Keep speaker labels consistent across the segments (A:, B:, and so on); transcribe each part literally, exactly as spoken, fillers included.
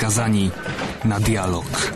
A: skazani na dialog.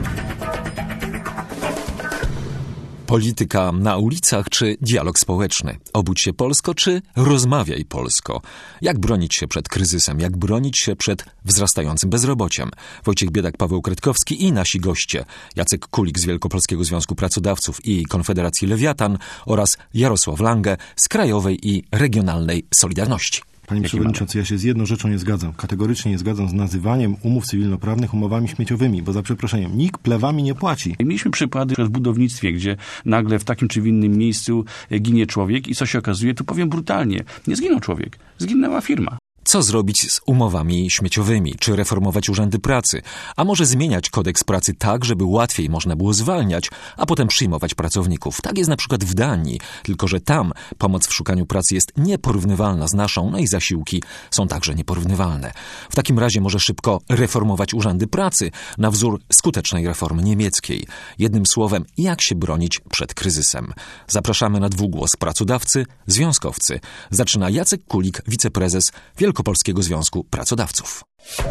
B: Polityka na ulicach czy dialog społeczny? Obudź się Polsko czy rozmawiaj Polsko? Jak bronić się przed kryzysem? Jak bronić się przed wzrastającym bezrobociem? Wojciech Biedak, Paweł Kretkowski i nasi goście Jacek Kulik z Wielkopolskiego Związku Pracodawców i Konfederacji Lewiatan oraz Jarosław Lange z Krajowej i Regionalnej Solidarności.
C: Panie Przewodniczący, ja się z jedną rzeczą nie zgadzam. Kategorycznie nie zgadzam z nazywaniem umów cywilnoprawnych umowami śmieciowymi, bo za przeproszeniem nikt plewami nie płaci.
D: Mieliśmy przykłady w budownictwie, gdzie nagle w takim czy w innym miejscu ginie człowiek i co się okazuje, tu powiem brutalnie, nie zginął człowiek, zginęła firma.
B: Co zrobić z umowami śmieciowymi? Czy reformować urzędy pracy? A może zmieniać kodeks pracy tak, żeby łatwiej można było zwalniać, a potem przyjmować pracowników? Tak jest na przykład w Danii, tylko że tam pomoc w szukaniu pracy jest nieporównywalna z naszą, no i zasiłki są także nieporównywalne. W takim razie może szybko reformować urzędy pracy na wzór skutecznej reformy niemieckiej. Jednym słowem, jak się bronić przed kryzysem? Zapraszamy na dwugłos pracodawcy, związkowcy. Zaczyna Jacek Kulik, wiceprezes Wielkopolskiego Związku Pracodawców.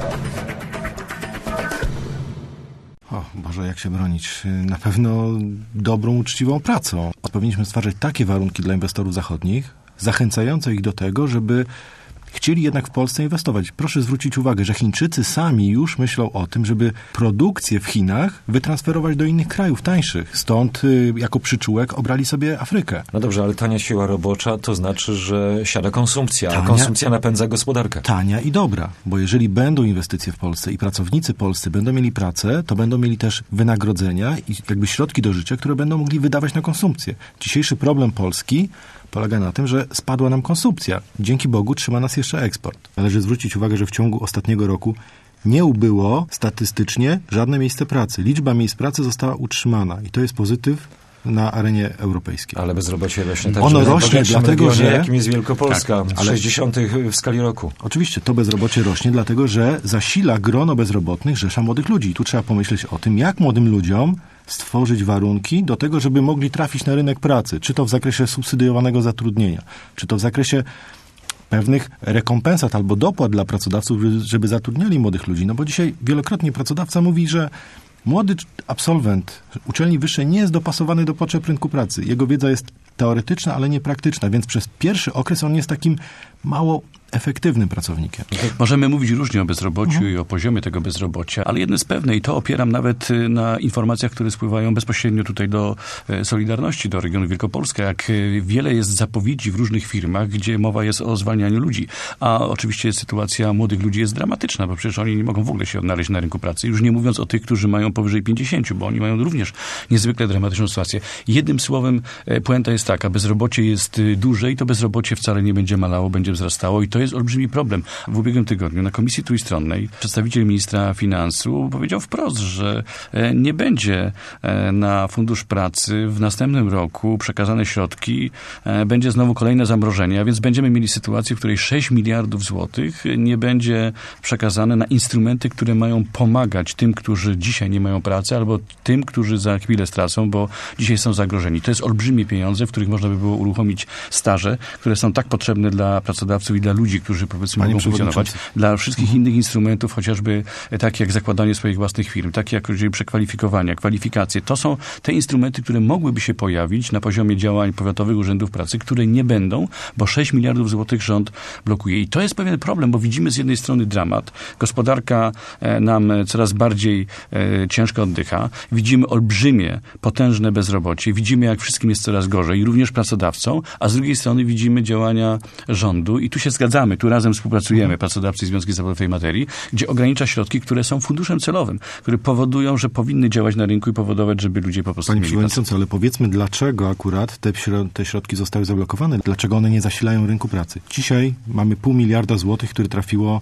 C: O Boże, jak się bronić? Na pewno dobrą, uczciwą pracą. Powinniśmy stwarzać takie warunki dla inwestorów zachodnich, zachęcające ich do tego, żeby chcieli jednak w Polsce inwestować. Proszę zwrócić uwagę, że Chińczycy sami już myślą o tym, żeby produkcję w Chinach wytransferować do innych krajów tańszych. Stąd y, jako przyczółek obrali sobie Afrykę.
B: No dobrze, ale tania siła robocza to znaczy, że siada konsumpcja,
C: Tania,
B: a konsumpcja napędza gospodarkę.
C: Tania i dobra, bo jeżeli będą inwestycje w Polsce i pracownicy polscy będą mieli pracę, to będą mieli też wynagrodzenia i jakby środki do życia, które będą mogli wydawać na konsumpcję. Dzisiejszy problem Polski polega na tym, że spadła nam konsumpcja. Dzięki Bogu trzyma nas jeszcze eksport. Należy zwrócić uwagę, że w ciągu ostatniego roku nie ubyło statystycznie żadne miejsce pracy. Liczba miejsc pracy została utrzymana i to jest pozytyw na arenie europejskiej.
B: Ale bezrobocie rośnie tak,
C: ono rośnie dlatego,
B: regionie,
C: że
B: jakim jest Wielkopolska,
C: tak,
B: w
C: ale
B: sześćdziesiątych w skali roku.
C: Oczywiście to bezrobocie rośnie, dlatego że zasila grono bezrobotnych rzesza młodych ludzi. I tu trzeba pomyśleć o tym, jak młodym ludziom stworzyć warunki do tego, żeby mogli trafić na rynek pracy, czy to w zakresie subsydiowanego zatrudnienia, czy to w zakresie pewnych rekompensat albo dopłat dla pracodawców, żeby zatrudniali młodych ludzi. No bo dzisiaj wielokrotnie pracodawca mówi, że młody absolwent uczelni wyższej nie jest dopasowany do potrzeb rynku pracy. Jego wiedza jest teoretyczna, ale nie praktyczna, więc przez pierwszy okres on jest takim mało efektywnym pracownikiem.
D: Możemy mówić różnie o bezrobociu
C: mhm.
D: i o poziomie tego bezrobocia, ale jedno jest pewne i to opieram nawet na informacjach, które spływają bezpośrednio tutaj do Solidarności, do regionu Wielkopolska, jak wiele jest zapowiedzi w różnych firmach, gdzie mowa jest o zwalnianiu ludzi. A oczywiście sytuacja młodych ludzi jest dramatyczna, bo przecież oni nie mogą w ogóle się odnaleźć na rynku pracy. Już nie mówiąc o tych, którzy mają powyżej pięćdziesięciu, bo oni mają również niezwykle dramatyczną sytuację. Jednym słowem puenta jest taka, bezrobocie jest duże i to bezrobocie wcale nie będzie malało, będzie wzrastało i to jest olbrzymi problem. W ubiegłym tygodniu na Komisji Trójstronnej przedstawiciel ministra finansów powiedział wprost, że nie będzie na Fundusz Pracy w następnym roku przekazane środki, będzie znowu kolejne zamrożenie, a więc będziemy mieli sytuację, w której sześć miliardów złotych nie będzie przekazane na instrumenty, które mają pomagać tym, którzy dzisiaj nie mają pracy, albo tym, którzy za chwilę stracą, bo dzisiaj są zagrożeni. To jest olbrzymie pieniądze, w których można by było uruchomić staże, które są tak potrzebne dla pracodawców i dla ludzi, którzy powiedzmy
C: Panie
D: mogą funkcjonować, dla wszystkich mhm. innych instrumentów, chociażby takie jak zakładanie swoich własnych firm, takie jak przekwalifikowania, kwalifikacje. To są te instrumenty, które mogłyby się pojawić na poziomie działań powiatowych urzędów pracy, które nie będą, bo sześć miliardów złotych rząd blokuje. I to jest pewien problem, bo widzimy z jednej strony dramat. Gospodarka nam coraz bardziej e, ciężko oddycha. Widzimy olbrzymie, potężne bezrobocie. Widzimy, jak wszystkim jest coraz gorzej, również pracodawcom, a z drugiej strony widzimy działania rządu i tu się zgadzamy, tu razem współpracujemy, pracodawcy i związki zawodowe w tej materii, gdzie ogranicza środki, które są funduszem celowym, które powodują, że powinny działać na rynku i powodować, żeby ludzie po prostu
C: Panie
D: mieli
C: Przewodniczący, ale powiedzmy, dlaczego akurat te, te środki zostały zablokowane, dlaczego one nie zasilają rynku pracy. Dzisiaj mamy pół miliarda złotych, które trafiło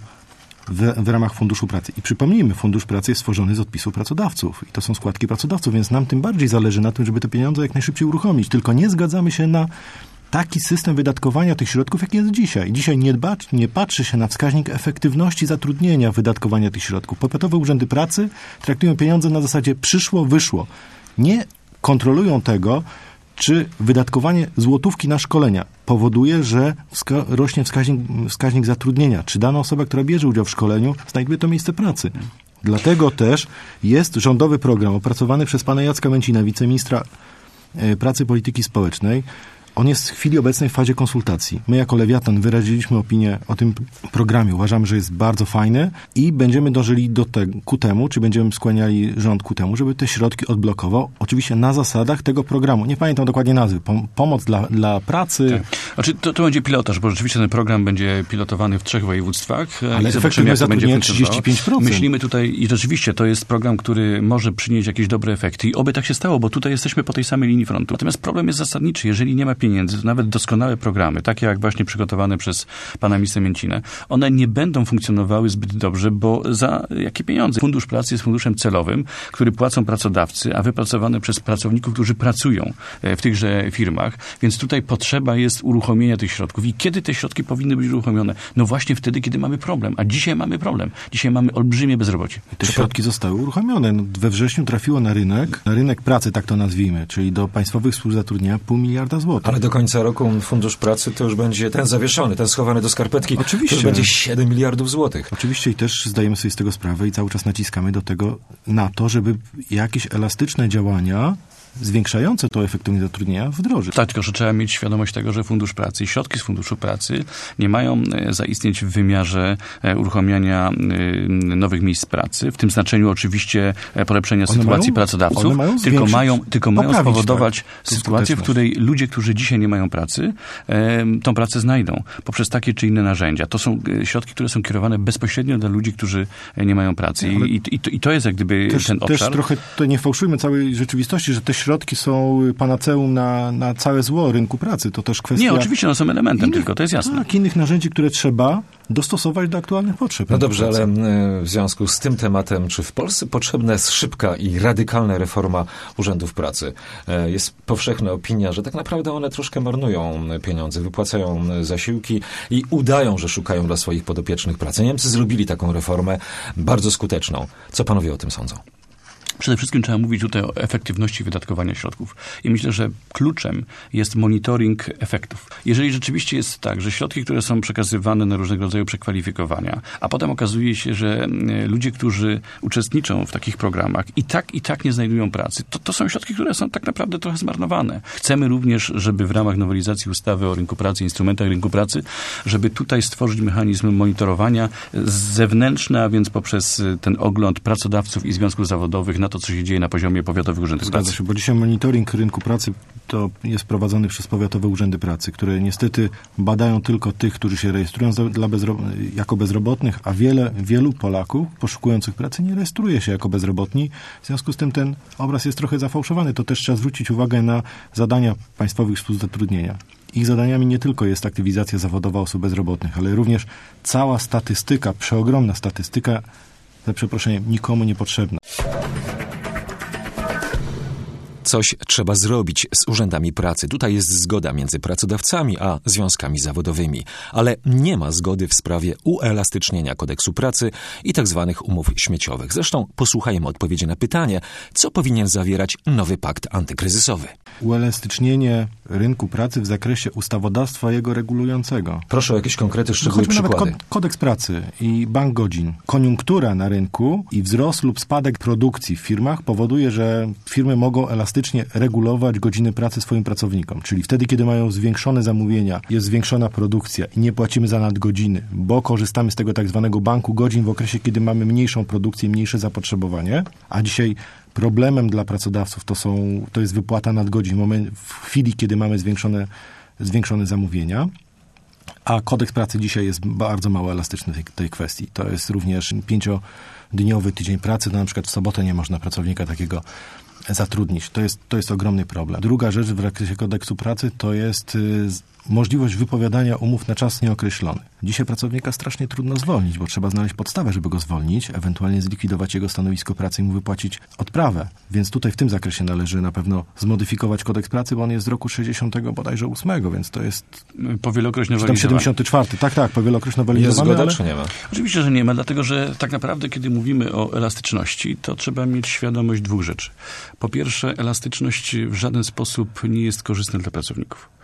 C: w, w ramach Funduszu Pracy. I przypomnijmy, Fundusz Pracy jest stworzony z odpisu pracodawców i to są składki pracodawców, więc nam tym bardziej zależy na tym, żeby te pieniądze jak najszybciej uruchomić. Tylko nie zgadzamy się na taki system wydatkowania tych środków, jaki jest dzisiaj. Dzisiaj nie, dba, nie patrzy się na wskaźnik efektywności zatrudnienia wydatkowania tych środków. Powiatowe urzędy pracy traktują pieniądze na zasadzie przyszło, wyszło. Nie kontrolują tego, czy wydatkowanie złotówki na szkolenia powoduje, że wska- rośnie wskaźnik, wskaźnik zatrudnienia, czy dana osoba, która bierze udział w szkoleniu, znajduje to miejsce pracy. Dlatego też jest rządowy program opracowany przez pana Jacka Męcina, wiceministra pracy i polityki społecznej. On jest w chwili obecnej w fazie konsultacji. My jako Lewiatan wyraziliśmy opinię o tym programie. Uważamy, że jest bardzo fajny i będziemy dążyli do te, ku temu, czy będziemy skłaniali rząd ku temu, żeby te środki odblokował. Oczywiście na zasadach tego programu. Nie pamiętam dokładnie nazwy. Pom- pomoc dla, dla pracy.
D: Tak. Znaczy, to, to będzie pilotaż, bo rzeczywiście ten program będzie pilotowany w trzech województwach.
C: Ale efektywność zatrudnienia trzydzieści pięć procent.
D: Myślimy tutaj i rzeczywiście to jest program, który może przynieść jakieś dobre efekty i oby tak się stało, bo tutaj jesteśmy po tej samej linii frontu. Natomiast problem jest zasadniczy. Jeżeli nie ma pieniędzy, to nawet doskonałe programy, takie jak właśnie przygotowane przez pana ministra Mięcinę, one nie będą funkcjonowały zbyt dobrze, bo za jakie pieniądze? Fundusz Pracy jest funduszem celowym, który płacą pracodawcy, a wypracowany przez pracowników, którzy pracują w tychże firmach, więc tutaj potrzeba jest uruchomienia tych środków. I kiedy te środki powinny być uruchomione? No właśnie wtedy, kiedy mamy problem. A dzisiaj mamy problem. Dzisiaj mamy olbrzymie bezrobocie.
C: Te środki zostały uruchomione. No, we wrześniu trafiło na rynek, na rynek pracy, tak to nazwijmy, czyli do państwowych służb zatrudnienia pół miliarda złotych.
B: Ale do końca roku Fundusz Pracy to już będzie ten zawieszony, ten schowany do skarpetki.
C: Oczywiście.
B: To już będzie siedem miliardów złotych.
C: Oczywiście i też zdajemy sobie z tego sprawę i cały czas naciskamy do tego, na to, żeby jakieś elastyczne działania zwiększające to efektywność zatrudnienia wdrożyć.
D: Tak, tylko że trzeba mieć świadomość tego, że Fundusz Pracy i środki z Funduszu Pracy nie mają zaistnieć w wymiarze uruchamiania nowych miejsc pracy, w tym znaczeniu oczywiście polepszenia one sytuacji mają, pracodawców, mają tylko mają, tylko mają spowodować tak, sytuację, w której ludzie, którzy dzisiaj nie mają pracy, tą pracę znajdą poprzez takie czy inne narzędzia. To są środki, które są kierowane bezpośrednio dla ludzi, którzy nie mają pracy. I, i, i, to, i to jest jak gdyby
C: też,
D: ten obszar.
C: Też trochę to nie fałszujmy całej rzeczywistości, że te środki są panaceum na, na całe zło rynku pracy. To też kwestia...
D: Nie, oczywiście one są elementem
C: innych,
D: tylko, to jest jasne.
C: Tak, innych narzędzi, które trzeba dostosować do aktualnych potrzeb.
B: No dobrze, ale w związku z tym tematem, czy w Polsce potrzebna jest szybka i radykalna reforma urzędów pracy? Jest powszechna opinia, że tak naprawdę one troszkę marnują pieniądze, wypłacają zasiłki i udają, że szukają dla swoich podopiecznych pracy. Niemcy zrobili taką reformę bardzo skuteczną. Co panowie o tym sądzą?
D: Przede wszystkim trzeba mówić tutaj o efektywności wydatkowania środków. I myślę, że kluczem jest monitoring efektów. Jeżeli rzeczywiście jest tak, że środki, które są przekazywane na różnego rodzaju przekwalifikowania, a potem okazuje się, że ludzie, którzy uczestniczą w takich programach i tak, i tak nie znajdują pracy, to, to są środki, które są tak naprawdę trochę zmarnowane. Chcemy również, żeby w ramach nowelizacji ustawy o rynku pracy, instrumentach rynku pracy, żeby tutaj stworzyć mechanizm monitorowania zewnętrzny, a więc poprzez ten ogląd pracodawców i związków zawodowych na to, co się dzieje na poziomie powiatowych urzędów pracy.
C: Zgadza się, bo dzisiaj monitoring rynku pracy to jest prowadzony przez powiatowe urzędy pracy, które niestety badają tylko tych, którzy się rejestrują za, dla bezro, jako bezrobotnych, a wiele, wielu Polaków poszukujących pracy nie rejestruje się jako bezrobotni. W związku z tym ten obraz jest trochę zafałszowany. To też trzeba zwrócić uwagę na zadania państwowych służb zatrudnienia. Ich zadaniami nie tylko jest aktywizacja zawodowa osób bezrobotnych, ale również cała statystyka, przeogromna statystyka, za przeproszeniem, nikomu niepotrzebna.
B: Coś trzeba zrobić z urzędami pracy. Tutaj jest zgoda między pracodawcami a związkami zawodowymi. Ale nie ma zgody w sprawie uelastycznienia kodeksu pracy i tak zwanych umów śmieciowych. Zresztą posłuchajmy odpowiedzi na pytanie, co powinien zawierać nowy pakt antykryzysowy.
C: Uelastycznienie rynku pracy w zakresie ustawodawstwa jego regulującego.
B: Proszę o jakieś konkrety, szczegóły,
C: no,
B: przykłady.
C: Nawet kodeks pracy i bank godzin. Koniunktura na rynku i wzrost lub spadek produkcji w firmach powoduje, że firmy mogą elastycznie regulować godziny pracy swoim pracownikom. Czyli wtedy, kiedy mają zwiększone zamówienia, jest zwiększona produkcja i nie płacimy za nadgodziny, bo korzystamy z tego tak zwanego banku godzin w okresie, kiedy mamy mniejszą produkcję, mniejsze zapotrzebowanie, a dzisiaj problemem dla pracodawców to, są, to jest wypłata nadgodzin w, moment, w chwili, kiedy mamy zwiększone, zwiększone zamówienia. A kodeks pracy dzisiaj jest bardzo mało elastyczny w tej, tej kwestii. To jest również pięciodniowy tydzień pracy, no na przykład w sobotę nie można pracownika takiego zatrudnić. To jest, to jest ogromny problem. Druga rzecz w zakresie kodeksu pracy to jest y, możliwość wypowiadania umów na czas nieokreślony. Dzisiaj pracownika strasznie trudno zwolnić, bo trzeba znaleźć podstawę, żeby go zwolnić, ewentualnie zlikwidować jego stanowisko pracy i mu wypłacić odprawę. Więc tutaj w tym zakresie należy na pewno zmodyfikować kodeks pracy, bo on jest z roku sześćdziesiątego bodajże ósmego, więc to jest...
D: Powielokroć nowelizowany.
C: siedemdziesiąty czwarty. Tak, tak, powielokroć nowelizowany.
B: Jest zgoda,
C: ale...
B: czy nie ma?
D: Oczywiście, że nie ma, dlatego że tak naprawdę, kiedy mówimy o elastyczności, to trzeba mieć świadomość dwóch rzeczy. Po pierwsze, elastyczność w żaden sposób nie jest korzystna dla pracowników.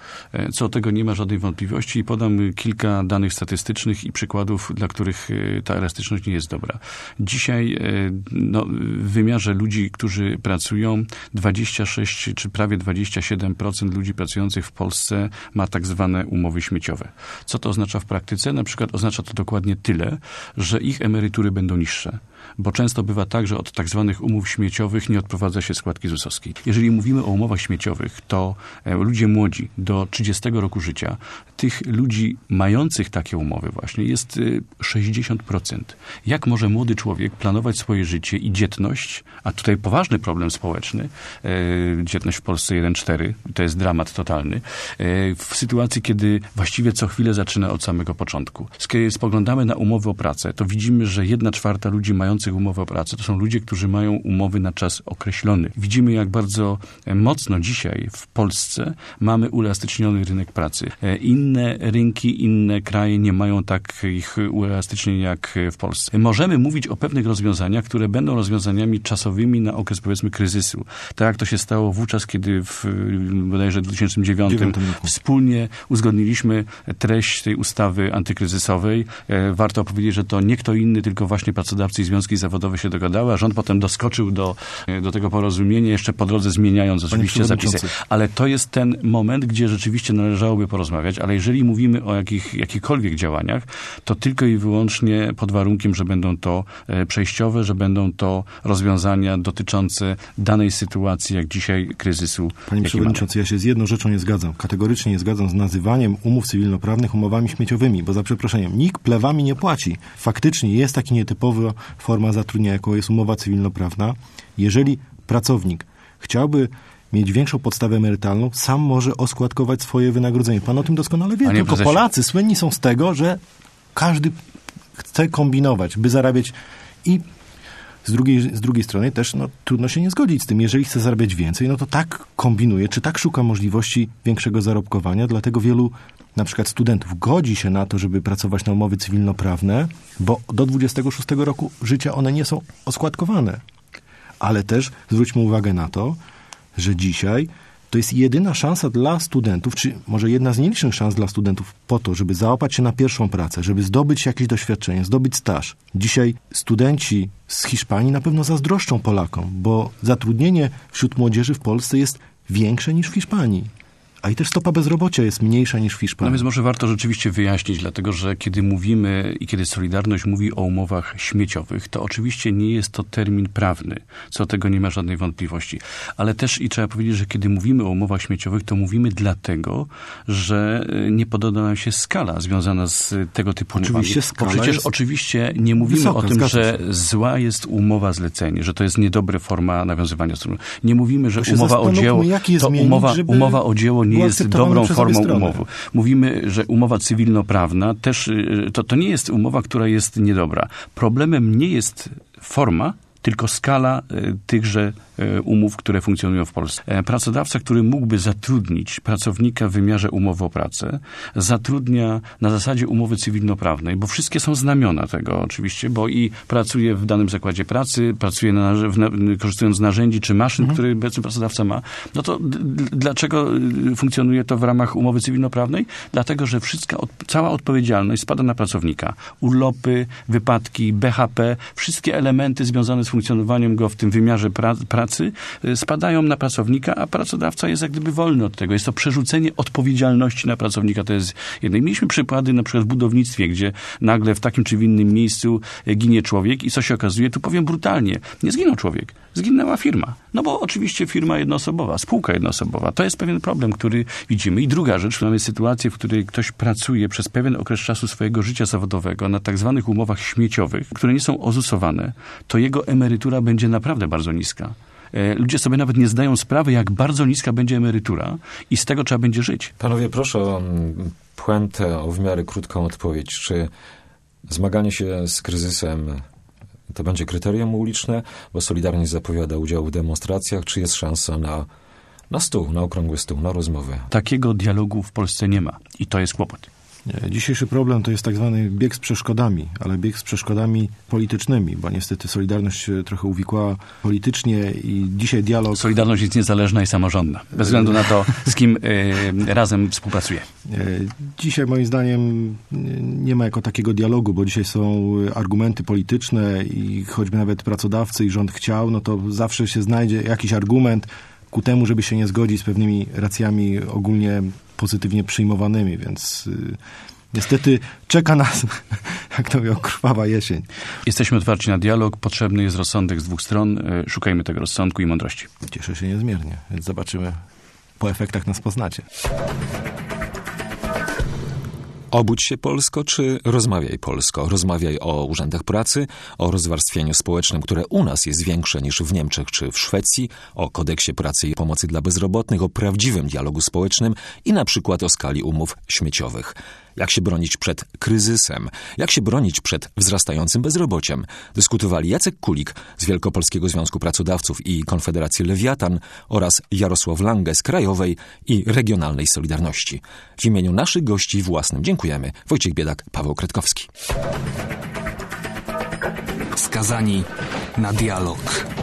D: Co do tego nie ma żadnej wątpliwości i podam kilka danych statystycznych i przykładów, dla których ta elastyczność nie jest dobra. Dzisiaj no, w wymiarze ludzi, którzy pracują, dwadzieścia sześć czy prawie dwadzieścia siedem procent ludzi pracujących w Polsce ma tak zwane umowy śmieciowe. Co to oznacza w praktyce? Na przykład oznacza to dokładnie tyle, że ich emerytury będą niższe. Bo często bywa tak, że od tak zwanych umów śmieciowych nie odprowadza się składki zusowskiej. Jeżeli mówimy o umowach śmieciowych, to ludzie młodzi do trzydziestego roku życia, tych ludzi mających takie umowy właśnie jest sześćdziesiąt procent. Jak może młody człowiek planować swoje życie i dzietność, a tutaj poważny problem społeczny, dzietność w Polsce jeden przecinek cztery, to jest dramat totalny, w sytuacji, kiedy właściwie co chwilę zaczyna od samego początku. Kiedy spoglądamy na umowy o pracę, to widzimy, że jedna czwarta ludzi mających umowę o pracę to są ludzie, którzy mają umowy na czas określony. Widzimy, jak bardzo mocno dzisiaj w Polsce mamy uelastyczniony rynek pracy. Inne rynki, inne kraje nie mają takich uelastycznień jak w Polsce. Możemy mówić o pewnych rozwiązaniach, które będą rozwiązaniami czasowymi na okres, powiedzmy, kryzysu. Tak jak to się stało wówczas, kiedy w bodajże dwa tysiące dziewiątym wspólnie uzgodniliśmy treść tej ustawy antykryzysowej. Warto powiedzieć, że to nie kto inny, tylko właśnie pracodawcy i związki zawodowe się dogadały, a rząd potem doskoczył do, do tego porozumienia, jeszcze po drodze zmieniając oczywiście zapisy. Ale to jest ten moment, gdzie rzeczywiście należałoby porozmawiać, ale jeżeli mówimy o jakich, jakichkolwiek działaniach, to tylko i wyłącznie pod warunkiem, że będą to przejściowe, że będą to rozwiązania dotyczące danej sytuacji, jak dzisiaj kryzysu.
C: Panie Przewodniczący, ja się z jedną rzeczą nie zgadzam. Kategorycznie nie zgadzam z nazywaniem umów cywilnoprawnych umowami śmieciowymi, bo za przeproszeniem, nikt plewami nie płaci. Faktycznie jest taki nietypowy forma zatrudnienia, jaką jest umowa cywilnoprawna. Jeżeli pracownik chciałby mieć większą podstawę emerytalną, sam może oskładkować swoje wynagrodzenie. Pan o tym doskonale wie, tylko prezesie. Polacy słynni są z tego, że każdy chce kombinować, by zarabiać i z drugiej, z drugiej strony też no, trudno się nie zgodzić z tym. Jeżeli chce zarabiać więcej, no to tak kombinuje, czy tak szuka możliwości większego zarobkowania, dlatego wielu na przykład studentów godzi się na to, żeby pracować na umowy cywilnoprawne, bo do dwudziestego szóstego roku życia one nie są oskładkowane. Ale też zwróćmy uwagę na to, że dzisiaj to jest jedyna szansa dla studentów, czy może jedna z nielicznych szans dla studentów po to, żeby załapać się na pierwszą pracę, żeby zdobyć jakieś doświadczenie, zdobyć staż. Dzisiaj studenci z Hiszpanii na pewno zazdroszczą Polakom, bo zatrudnienie wśród młodzieży w Polsce jest większe niż w Hiszpanii. A i też stopa bezrobocia jest mniejsza niż w Hiszpanii.
D: No więc może warto rzeczywiście wyjaśnić, dlatego że kiedy mówimy i kiedy Solidarność mówi o umowach śmieciowych, to oczywiście nie jest to termin prawny, co do tego nie ma żadnej wątpliwości. Ale też i trzeba powiedzieć, że kiedy mówimy o umowach śmieciowych, to mówimy dlatego, że nie podoba nam się skala związana z tego typu umowami.
C: Oczywiście skala
D: Bo przecież
C: jest
D: oczywiście nie mówimy
C: wysoka,
D: o tym, że
C: się.
D: zła jest umowa zlecenie, że to jest niedobra forma nawiązywania stron. Nie mówimy, że umowa o dzieło, to
C: zmienić,
D: umowa, umowa o dzieło nie jest dobrą formą umowy. Mówimy, że umowa cywilnoprawna też, to, to nie jest umowa, która jest niedobra. Problemem nie jest forma, tylko skala tychże umów, które funkcjonują w Polsce. Pracodawca, który mógłby zatrudnić pracownika w wymiarze umowy o pracę, zatrudnia na zasadzie umowy cywilnoprawnej, bo wszystkie są znamiona tego oczywiście, bo i pracuje w danym zakładzie pracy, pracuje na, w, na, korzystając z narzędzi czy maszyn, mhm. które obecny pracodawca ma. No to d- dlaczego funkcjonuje to w ramach umowy cywilnoprawnej? Dlatego, że wszystka, od, cała odpowiedzialność spada na pracownika. Urlopy, wypadki, B H P, wszystkie elementy związane z funkcjonowaniem go w tym wymiarze pra- pracy spadają na pracownika, a pracodawca jest jak gdyby wolny od tego. Jest to przerzucenie odpowiedzialności na pracownika. To jest jedno. I mieliśmy przykłady na przykład w budownictwie, gdzie nagle w takim czy w innym miejscu ginie człowiek i co się okazuje? Tu powiem brutalnie. Nie zginął człowiek. Zginęła firma. No bo oczywiście firma jednoosobowa, spółka jednoosobowa. To jest pewien problem, który widzimy. I druga rzecz, mamy sytuację, w której ktoś pracuje przez pewien okres czasu swojego życia zawodowego na tak zwanych umowach śmieciowych, które nie są ozusowane, to jego emerytura będzie naprawdę bardzo niska. Ludzie sobie nawet nie zdają sprawy, jak bardzo niska będzie emerytura i z tego trzeba będzie żyć.
E: Panowie, proszę o puentę, o w miarę krótką odpowiedź. Czy zmaganie się z kryzysem to będzie kryterium uliczne, bo Solidarność zapowiada udział w demonstracjach, czy jest szansa na, na stół, na okrągły stół, na rozmowę?
D: Takiego dialogu w Polsce nie ma i to jest kłopot.
C: Dzisiejszy problem to jest tak zwany bieg z przeszkodami, ale bieg z przeszkodami politycznymi, bo niestety Solidarność się trochę uwikłała politycznie i dzisiaj dialog...
D: Solidarność jest niezależna i samorządna, bez względu na to, z kim y, razem współpracuje.
C: Dzisiaj moim zdaniem nie ma jako takiego dialogu, bo dzisiaj są argumenty polityczne i choćby nawet pracodawcy i rząd chciał, no to zawsze się znajdzie jakiś argument ku temu, żeby się nie zgodzić z pewnymi racjami ogólnie pozytywnie przyjmowanymi, więc y, niestety czeka nas, jak to mówią, krwawa jesień.
D: Jesteśmy otwarci na dialog, potrzebny jest rozsądek z dwóch stron, y, szukajmy tego rozsądku i mądrości.
C: Cieszę się niezmiernie, więc zobaczymy, po efektach nas poznacie.
B: Obudź się Polsko, czy rozmawiaj Polsko? Rozmawiaj o urzędach pracy, o rozwarstwieniu społecznym, które u nas jest większe niż w Niemczech czy w Szwecji, o kodeksie pracy i pomocy dla bezrobotnych, o prawdziwym dialogu społecznym i na przykład o skali umów śmieciowych. Jak się bronić przed kryzysem? Jak się bronić przed wzrastającym bezrobociem? Dyskutowali Jacek Kulik z Wielkopolskiego Związku Pracodawców i Konfederacji Lewiatan oraz Jarosław Lange z Krajowej i Regionalnej Solidarności. W imieniu naszych gości własnym dziękujemy. Wojciech Biedak, Paweł Kretkowski.
A: Skazani na dialog.